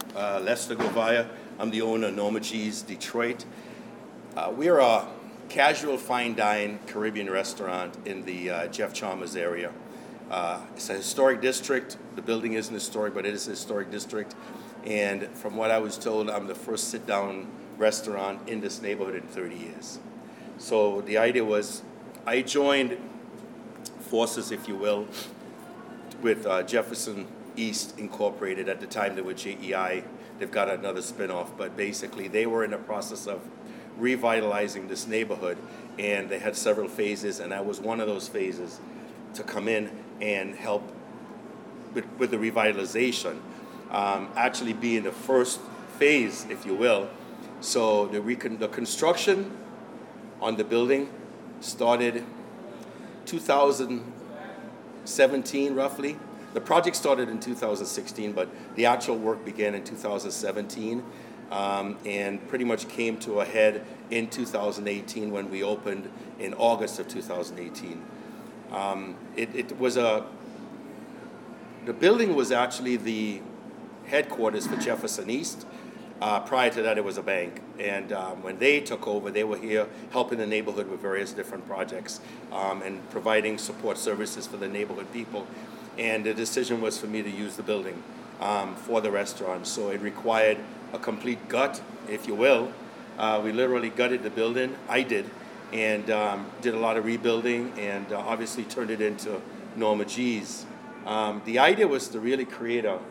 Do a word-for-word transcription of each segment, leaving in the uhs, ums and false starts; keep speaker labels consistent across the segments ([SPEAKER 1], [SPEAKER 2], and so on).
[SPEAKER 1] Uh, Lester Govaya. I'm the owner of Norma G's Detroit. Uh, we're a casual fine dine Caribbean restaurant in the uh, Jeff Chalmers area. Uh, it's a historic district. The building isn't historic, but it is a historic district. And from what I was told, I'm the first sit-down restaurant in this neighborhood in thirty years. So the idea was, I joined forces, if you will, with uh, Jefferson East Incorporated. At the time they were J E I. They've got another spinoff, but basically they were in the process of revitalizing this neighborhood, and they had several phases, and I was one of those phases to come in and help with, with the revitalization, um, actually being the first phase, if you will. So the, recon- the construction on the building started two thousand seventeen roughly. The project started in two thousand sixteen, but the actual work began in two thousand seventeen, um, and pretty much came to a head in two thousand eighteen when we opened in August of two thousand eighteen. Um, it, it was a, the building was actually the headquarters for Jefferson East. Uh, prior to that, it was a bank. And um, when they took over, they were here helping the neighborhood with various different projects um, and providing support services for the neighborhood people. And the decision was for me to use the building um, for the restaurant. So it required a complete gut, if you will. Uh, we literally gutted the building. I did. And um, did a lot of rebuilding and uh, obviously turned it into Norma G's. Um, the idea was to really create a,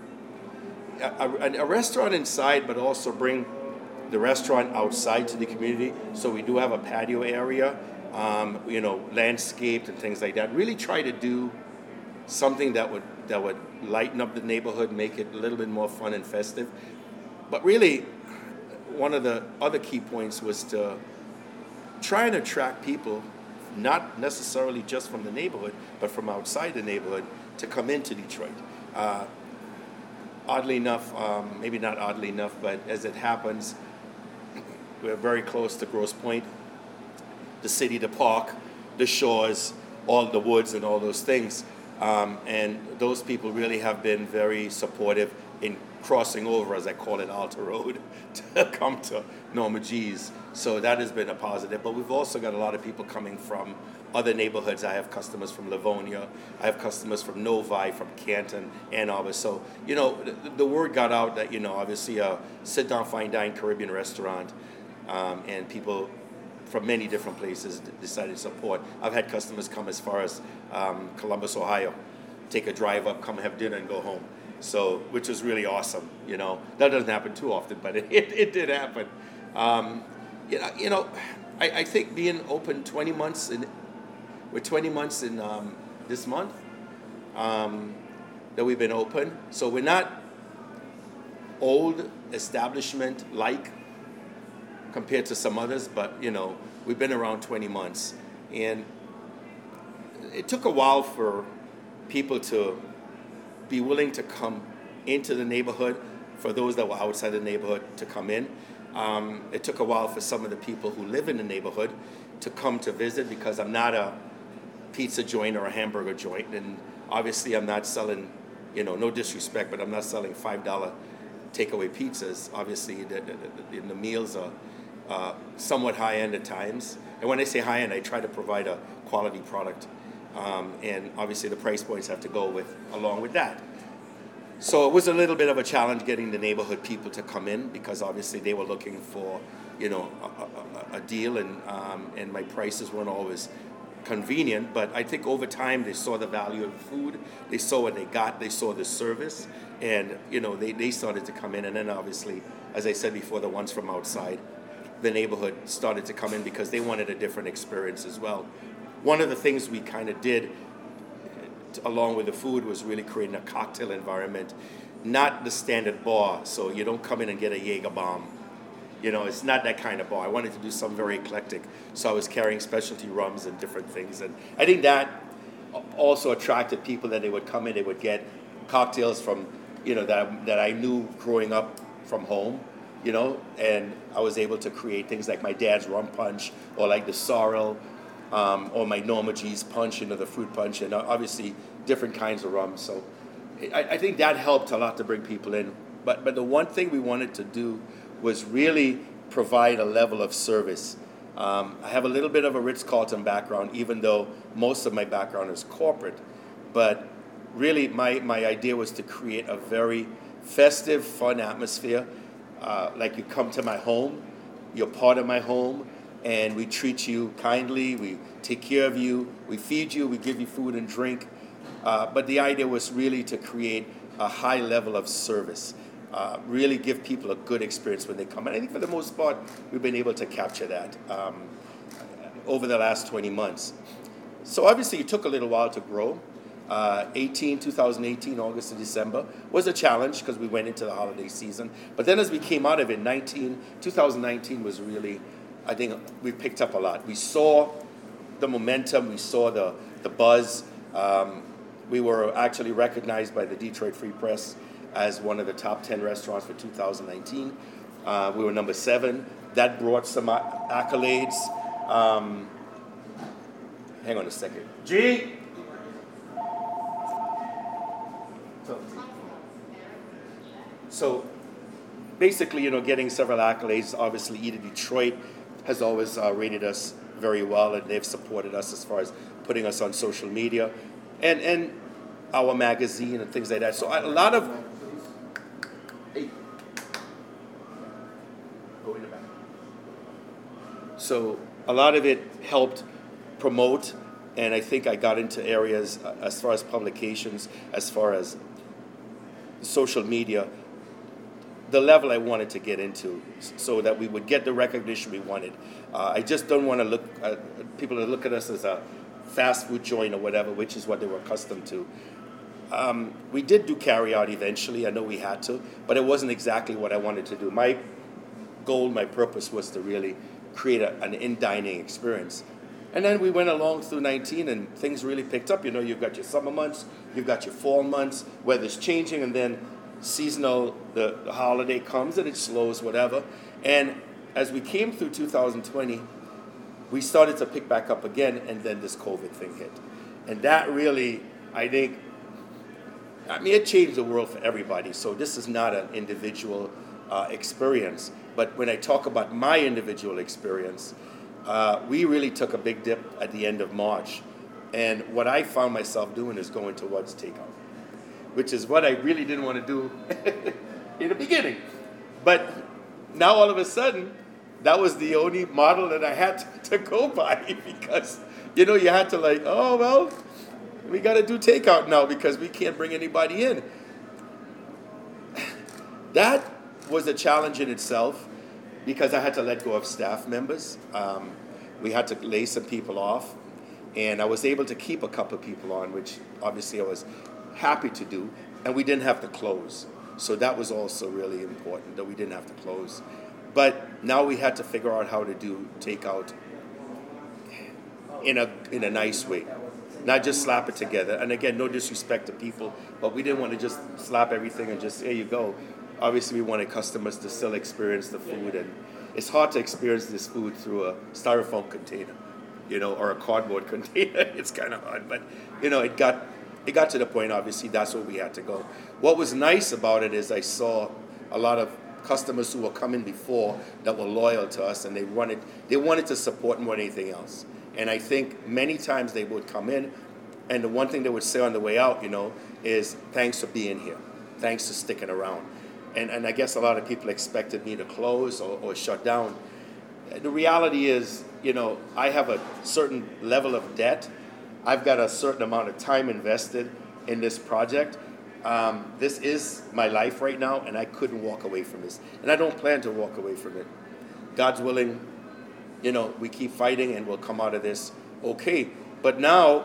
[SPEAKER 1] a, a restaurant inside, but also bring the restaurant outside to the community. So we do have a patio area, um, you know, landscaped and things like that. Really try to do something that would that would lighten up the neighborhood, make it a little bit more fun and festive. But really, one of the other key points was to try and attract people, not necessarily just from the neighborhood, but from outside the neighborhood, to come into Detroit. Uh, oddly enough, um, maybe not oddly enough, but as it happens, we're very close to Grosse Pointe, the city, the park, the shores, all the woods and all those things. Um, and those people really have been very supportive in crossing over, as I call it, Alta Road, to come to Norma G's. So that has been a positive. But we've also got a lot of people coming from other neighborhoods. I have customers from Livonia. I have customers from Novi, from Canton, Ann Arbor. So, you know, the, the word got out that, you know, obviously a sit-down, fine-dine Caribbean restaurant, um, and people from many different places decided to support. I've had customers come as far as um, Columbus, Ohio, take a drive up, come have dinner and go home. So, which is really awesome, you know. That doesn't happen too often, but it, it, it did happen. Um, you know, you know I, I think being open twenty months, in, we're twenty months in um, this month um, that we've been open. So we're not old establishment-like compared to some others, but, you know, we've been around twenty months. And it took a while for people to be willing to come into the neighborhood, for those that were outside the neighborhood to come in. Um, it took a while for some of the people who live in the neighborhood to come to visit, because I'm not a pizza joint or a hamburger joint, and obviously I'm not selling, you know, no disrespect, but I'm not selling five dollar takeaway pizzas. Obviously the, the, the, the meals are uh, somewhat high-end at times, and when I say high-end, I try to provide a quality product. Um, and obviously the price points have to go with along with that. So it was a little bit of a challenge getting the neighborhood people to come in, because obviously they were looking for, you know, a, a, a deal, and um, and my prices weren't always convenient. But I think over time they saw the value of the food, they saw what they got, they saw the service, and you know they, they started to come in. And then obviously, as I said before, the ones from outside the neighborhood started to come in because they wanted a different experience as well. One of the things we kind of did, along with the food, was really creating a cocktail environment, not the standard bar. So you don't come in and get a Jaeger bomb. You know, it's not that kind of bar. I wanted to do something very eclectic. So I was carrying specialty rums and different things. And I think that also attracted people, that they would come in, they would get cocktails from, you know, that, that I knew growing up from home, you know, and I was able to create things like my dad's rum punch, or like the sorrel, Um, or my Norma G's punch, you know, the fruit punch, and obviously different kinds of rum. So I, I think that helped a lot to bring people in. But but the one thing we wanted to do was really provide a level of service. Um, I have a little bit of a Ritz-Carlton background, even though most of my background is corporate. But really, my, my idea was to create a very festive, fun atmosphere. Uh, like you come to my home, you're part of my home, and we treat you kindly, we take care of you, we feed you, we give you food and drink. Uh, but the idea was really to create a high level of service. Uh, really give people a good experience when they come. And I think for the most part, we've been able to capture that um, over the last twenty months. So obviously it took a little while to grow. Uh, eighteen, twenty eighteen, August to December was a challenge because we went into the holiday season. But then as we came out of it, nineteen, twenty nineteen was really, I think we picked up a lot. We saw the momentum, we saw the, the buzz. Um, we were actually recognized by the Detroit Free Press as one of the top ten restaurants for two thousand nineteen. Uh, we were number seven. That brought some accolades. Um, hang on a second. G? So, so basically, you know, getting several accolades. Obviously, Eat in Detroit has always uh, rated us very well, and they've supported us as far as putting us on social media. And, and our magazine and things like that. So a lot of... Hey. Go in the back. So a lot of it helped promote, and I think I got into areas uh, as far as publications, as far as social media, the level I wanted to get into, so that we would get the recognition we wanted. Uh, I just don't want to look at people to look at us as a fast food joint or whatever, which is what they were accustomed to. Um, we did do carry out eventually. I know we had to, but it wasn't exactly what I wanted to do. My goal, my purpose was to really create a, an in-dining experience. And then we went along through nineteen, and things really picked up. You know, you've got your summer months, you've got your fall months, weather's changing, and then seasonal, the, the holiday comes and it slows, whatever. And as we came through two thousand twenty, we started to pick back up again, and then this COVID thing hit. And that really, I think, I mean, it changed the world for everybody. So this is not an individual uh, experience. But when I talk about my individual experience, uh, we really took a big dip at the end of March. And what I found myself doing is going towards takeout, which is what I really didn't want to do in the beginning. But now all of a sudden, that was the only model that I had to, to go by, because, you know, you had to like, oh, well, we got to do takeout now because we can't bring anybody in. That was a challenge in itself, because I had to let go of staff members. Um, we had to lay some people off, and I was able to keep a couple of people on, which obviously I was happy to do, and we didn't have to close. So that was also really important, that we didn't have to close. But now we had to figure out how to do takeout in a in a nice way, not just slap it together. And again, no disrespect to people, but we didn't want to just slap everything and just, here you go. Obviously, we wanted customers to still experience the food, and it's hard to experience this food through a styrofoam container, you know, or a cardboard container. It's kind of hard, but you know, it got it got to the point. Obviously, that's where we had to go. What was nice about it is I saw a lot of customers who were coming before that were loyal to us, and they wanted they wanted to support more than anything else. And I think many times they would come in, and the one thing they would say on the way out, you know, is thanks for being here, thanks for sticking around. And and I guess a lot of people expected me to close or, or shut down. The reality is, you know, I have a certain level of debt. I've got a certain amount of time invested in this project. Um, this is my life right now, and I couldn't walk away from this. And I don't plan to walk away from it. God's willing, you know, we keep fighting and we'll come out of this okay. But now,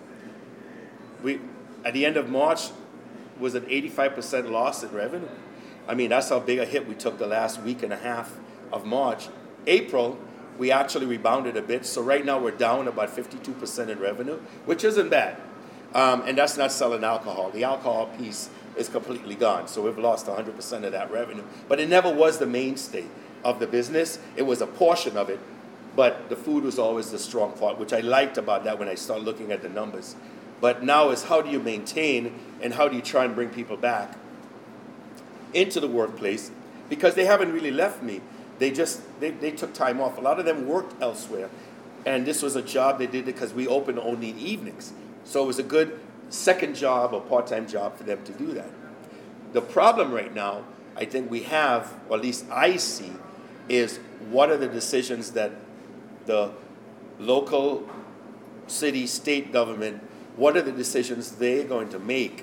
[SPEAKER 1] we at the end of March, was an eighty-five percent loss in revenue. I mean, that's how big a hit we took the last week and a half of March. April, we actually rebounded a bit. So right now we're down about fifty-two percent in revenue, which isn't bad. Um, and that's not selling alcohol. The alcohol piece is completely gone. So we've lost one hundred percent of that revenue. But it never was the mainstay of the business. It was a portion of it. But the food was always the strong part, which I liked about that when I started looking at the numbers. But now is how do you maintain and how do you try and bring people back? into the workplace because they haven't really left me. They just, they, they took time off. A lot of them worked elsewhere. And this was a job they did because we opened only in evenings. So it was a good second job or part-time job for them to do that. The problem right now, I think we have, or at least I see, is what are the decisions that the local, city, state government, what are the decisions they're going to make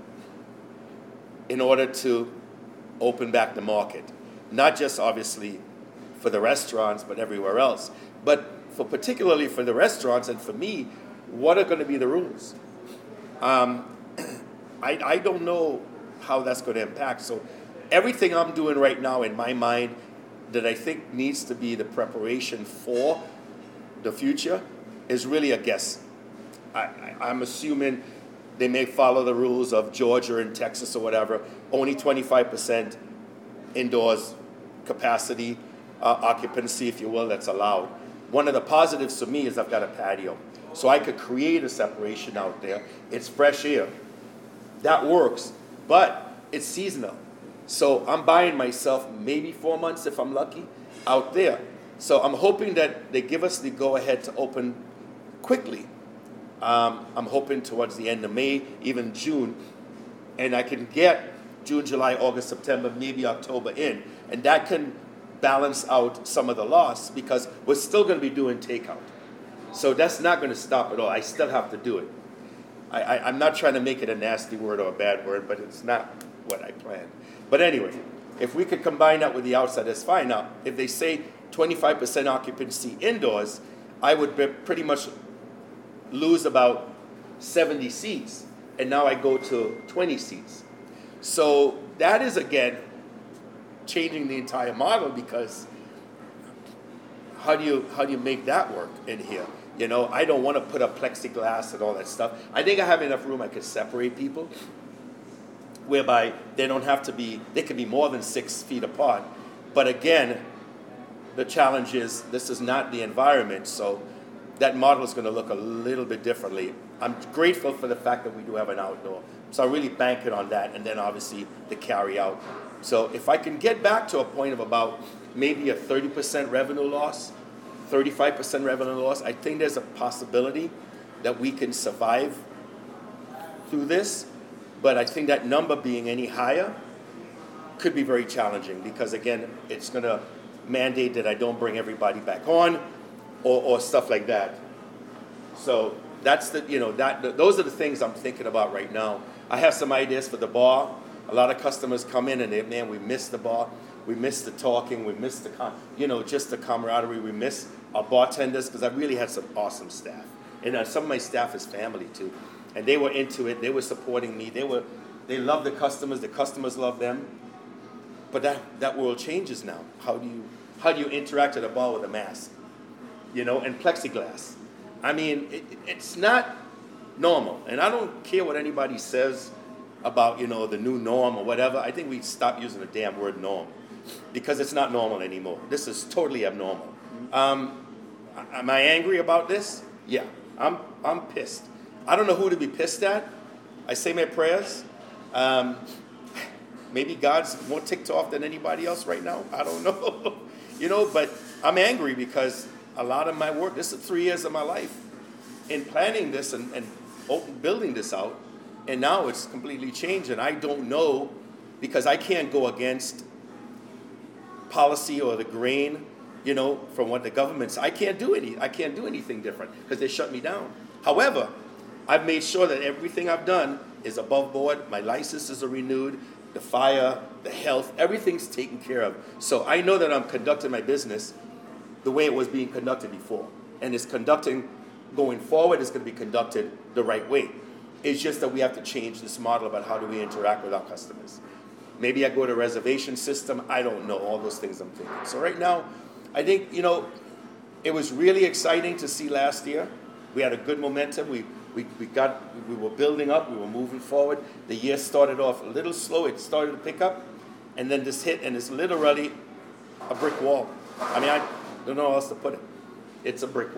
[SPEAKER 1] in order to open back the market? Not just obviously for the restaurants, but everywhere else. But for particularly for the restaurants and for me, what are going to be the rules? Um, I, I don't know how that's going to impact. So everything I'm doing right now in my mind that I think needs to be the preparation for the future is really a guess. I, I, I'm assuming they may follow the rules of Georgia and Texas or whatever, only twenty-five percent indoors capacity, uh, occupancy, if you will, that's allowed. One of the positives for me is I've got a patio. So I could create a separation out there. It's fresh air. That works, but it's seasonal. So I'm buying myself maybe four months if I'm lucky out there. So I'm hoping that they give us the go-ahead to open quickly. Um, I'm hoping towards the end of May, even June, and I can get June, July, August, September, maybe October in, and that can balance out some of the loss because we're still going to be doing takeout. So that's not going to stop at all. I still have to do it. I, I, I'm not trying to make it a nasty word or a bad word, but it's not what I planned. But anyway, if we could combine that with the outside, that's fine. Now, if they say twenty-five percent occupancy indoors, I would be pretty much lose about seventy seats, and now I go to twenty seats. So that is, again, changing the entire model because how do you how do you make that work in here? You know, I don't want to put up plexiglass and all that stuff. I think I have enough room I could separate people, whereby they don't have to be, they can be more than six feet apart. But again, the challenge is this is not the environment, so that model is going to look a little bit differently. I'm grateful for the fact that we do have an outdoor. So I'm really banking on that, and then obviously the carry out. So if I can get back to a point of about maybe a thirty percent revenue loss, thirty-five percent revenue loss, I think there's a possibility that we can survive through this. But I think that number being any higher could be very challenging because, again, it's going to mandate that I don't bring everybody back on or, or stuff like that. So that's the, you know, that those are the things I'm thinking about right now. I have some ideas for the bar. A lot of customers come in and they, man, we miss the bar. We miss the talking. We miss the, com- you know, just the camaraderie. We miss our bartenders because I really had some awesome staff. And uh, some of my staff is family too. And they were into it. They were supporting me. They were, they love the customers. The customers love them. But that, that world changes now. How do you, how do you interact at a bar with a mask? You know, and plexiglass. I mean, it, it's not normal. And I don't care what anybody says about, you know, the new norm or whatever. I think we stop using the damn word norm because it's not normal anymore. This is totally abnormal. Um, am I angry about this? Yeah, I'm, I'm pissed. I don't know who to be pissed at. I say my prayers. Um, maybe God's more ticked off than anybody else right now. I don't know. You know, but I'm angry because a lot of my work, this is three years of my life in planning this and, and open, building this out. And now it's completely changed. And I don't know because I can't go against policy or the grain, you know, from what the government's. I can't do any. I can't do anything different because they shut me down. However, I've made sure that everything I've done is above board. My licenses are renewed. The fire, the health, everything's taken care of. So I know that I'm conducting my business the way it was being conducted before. And it's conducting, going forward, it's going to be conducted the right way. It's just that we have to change this model about how do we interact with our customers. Maybe I go to a reservation system. I don't know. All those things I'm thinking. So right now, I think, you know, it was really exciting to see last year. We had a good momentum. We we, we got we were building up. We were moving forward. The year started off a little slow. It started to pick up, and then this hit, and it's literally a brick wall. I mean, I don't know how else to put it. It's a brick wall.